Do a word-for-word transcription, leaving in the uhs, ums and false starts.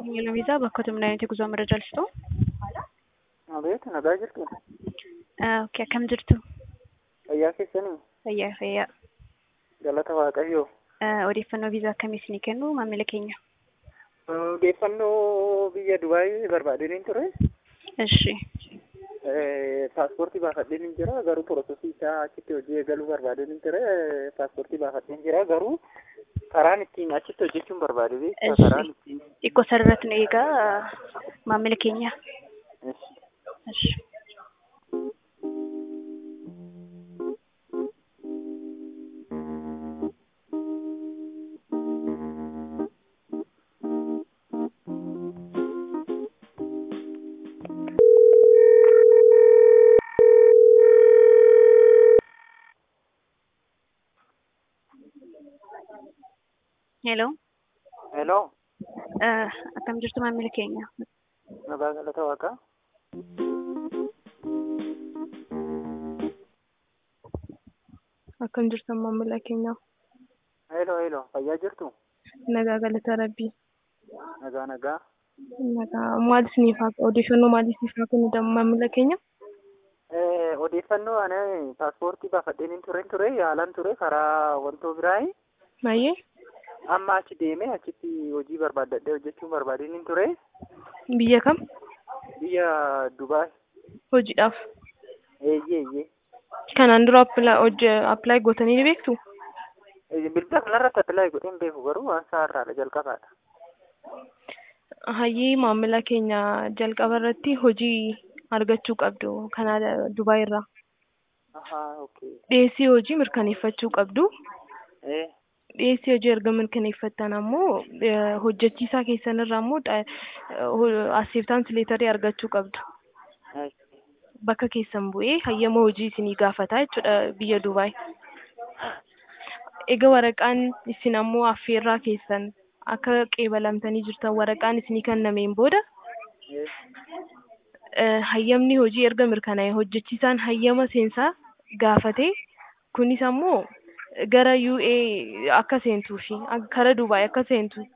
የለቪዛ በኮተም ላይ የጉዞ መረጃ ልስጦ። አቤት ነጋ ጅርቱ ኦኬ ከም ጅርቱ fayyaa keessanii fayyaa fayyaa galata waaqayyoo odeeffannoo viizaa akkamiisin kennu maamila keenya? odeeffannoo biyya Dubaayii barbaadeen ture. Eshi paaspoortii baafadheen jira garuu piroosesii isaa achitti hojii eegaluu barbaadeen ture. paaspoortii baafadheen jira garuu karaan ittiin achitti hojjechuun barbaade beektaa karaan ittiin xiqqoo sararratti nu eegaa maamila keenya. Eshi hello hello akkam jirtu maamila keenya? nagaa galata waaqa akkam jirtu maamila keenya? hello hello fayyaa jirtu? nagaa galata rabbii. nagaa nagaa nagaa maal isiniif odeeffannoo maal isiniif kennu maamila keenya? odeeffannoo ana paaspoortii baafadheen ture ture yaalan ture karaa wantoo biraayi. Maayee? amma achi deemee achitti hojii barbaadadhee hojjechuun barbaadeen ture. Biyya kam? biyya Dubaay. Hojiidhaaf? eeyyee eeyyee. Kanaan dura appilaayi gootanii ni beektu? bilbila kanarratti appilaayi godheen beeku garuu waan saarraadha jalqabaadha. Hayyee maamila keenya jalqaba irratti hojii argachuu qabdu kanaa Dubaay irraa. Ahaa okay. Dhiyeessii hojii mirkaneeffachuu qabdu. Eh. Dhiyeessii hojii erga mirkaneeffattan ammoo hojjechiisaa keessan irraa ammoo acceptance leetarii argachuu qabdu. Bakka keessan bu'ee hayyama hojii isinii gaafata jechuudha biyya Dubaay. Egaa waraqaan isin ammoo affeerraa keessan akka qeebalamtanii jirtan waraqaan isinii kennameen booda hayyamni hojii erga mirkanaa'e hojjechiisaan hayyama seensaa gaafate kunis ammoo gara U A akka seentuufi karaa Dubaay akka seentu